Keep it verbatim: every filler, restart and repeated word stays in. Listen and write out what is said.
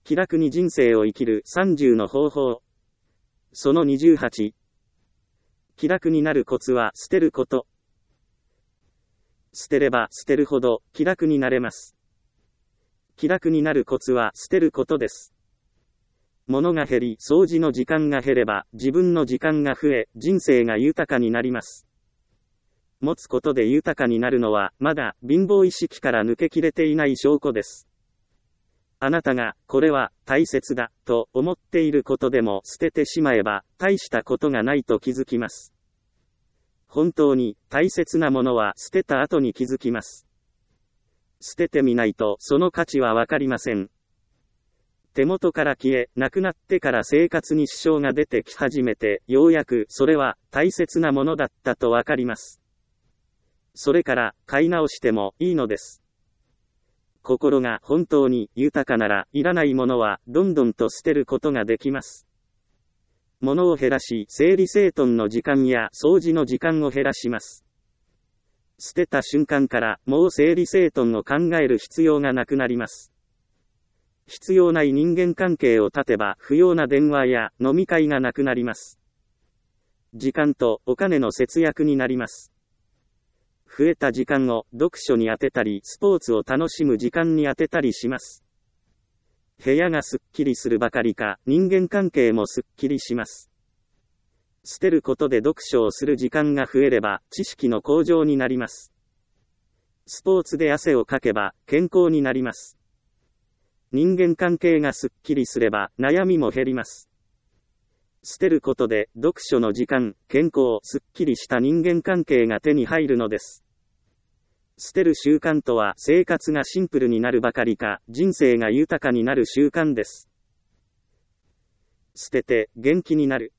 気楽に人生を生きるさんじゅうの方法。そのにじゅうはち。気楽になるコツは捨てること。捨てれば捨てるほど気楽になれます。気楽になるコツは捨てることです。物が減り、掃除の時間が減れば、自分の時間が増え、人生が豊かになります。持つことで豊かになるのは、まだ貧乏意識から抜けきれていない証拠です。あなたが、これは大切だ、と思っていることでも捨ててしまえば、大したことがないと気づきます。本当に大切なものは捨てた後に気づきます。捨ててみないとその価値はわかりません。手元から消え、なくなってから生活に支障が出てき始めて、ようやくそれは大切なものだったとわかります。それから買い直してもいいのです。心が本当に豊かなら、いらないものはどんどんと捨てることができます。物を減らし、整理整頓の時間や掃除の時間を減らします。捨てた瞬間から、もう整理整頓を考える必要がなくなります。必要ない人間関係を断てば、不要な電話や飲み会がなくなります。時間とお金の節約になります。増えた時間を読書に充てたり、スポーツを楽しむ時間に充てたりします。部屋がすっきりするばかりか、人間関係もすっきりします。捨てることで読書をする時間が増えれば、知識の向上になります。スポーツで汗をかけば、健康になります。人間関係がすっきりすれば、悩みも減ります。捨てることで、読書の時間、健康、すっきりした人間関係が手に入るのです。捨てる習慣とは、生活がシンプルになるばかりか、人生が豊かになる習慣です。捨てて、元気になる。